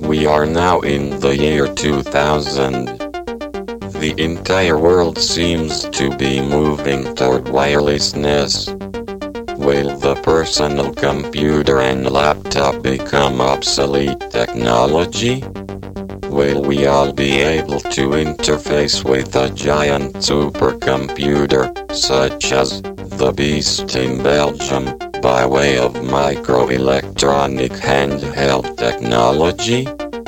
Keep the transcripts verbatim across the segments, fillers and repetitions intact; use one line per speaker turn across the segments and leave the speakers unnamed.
We are now in the year two thousand. The entire world seems to be moving toward wirelessness. Will the personal computer and laptop become obsolete technology? Will we all be able to interface with a giant supercomputer, such as the Beast in Belgium, by way of microelectronic handheld technology?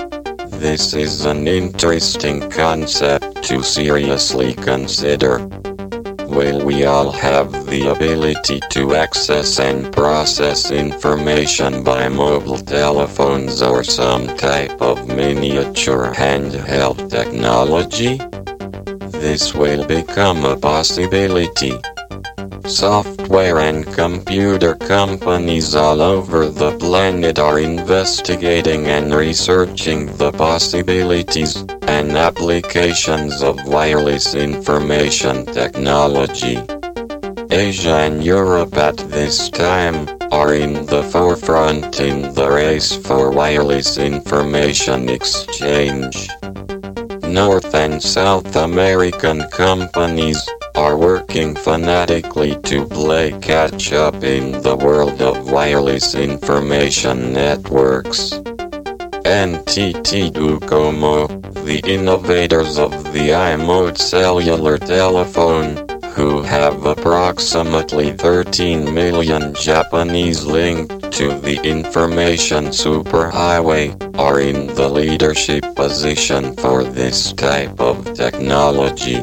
This is an interesting concept to seriously consider. Will we all have the ability to access and process information by mobile telephones or some type of miniature handheld technology? This will become a possibility. Software and computer companies all over the planet are investigating and researching the possibilities and applications of wireless information technology. Asia and Europe at this time are in the forefront in the race for wireless information exchange. North and South American companies are working fanatically to play catch-up in the world of wireless information networks. N T T Docomo, the innovators of the iMode cellular telephone, who have approximately thirteen million Japanese linked to the information superhighway, are in the leadership position for this type of technology.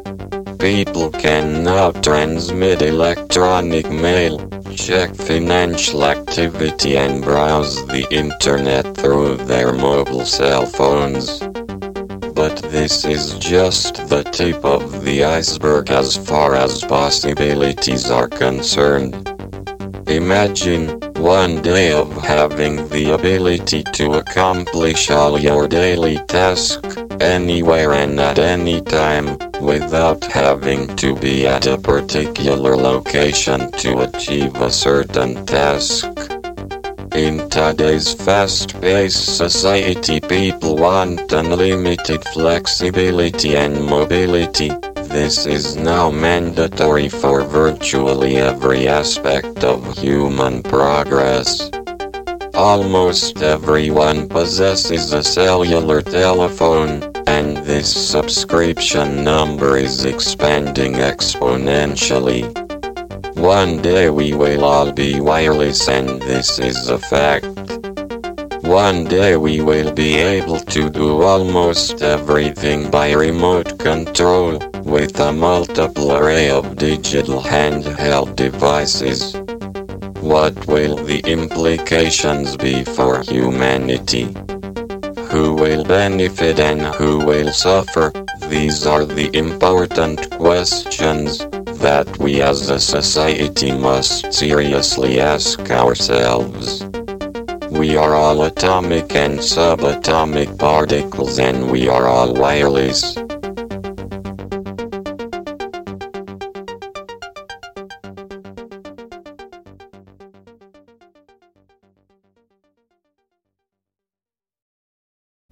People can now transmit electronic mail, check financial activity and browse the internet through their mobile cell phones. But this is just the tip of the iceberg as far as possibilities are concerned. Imagine one day of having the ability to accomplish all your daily tasks, anywhere and at any time, without having to be at a particular location to achieve a certain task. In today's fast-paced society, people want unlimited flexibility and mobility. This is now mandatory for virtually every aspect of human progress. Almost everyone possesses a cellular telephone, and this subscription number is expanding exponentially. One day we will all be wireless, and this is a fact. One day we will be able to do almost everything by remote control, with a multiple array of digital handheld devices. What will the implications be for humanity? Who will benefit and who will suffer? These are the important questions that we as a society must seriously ask ourselves. We are all atomic and subatomic particles, and we are all wireless.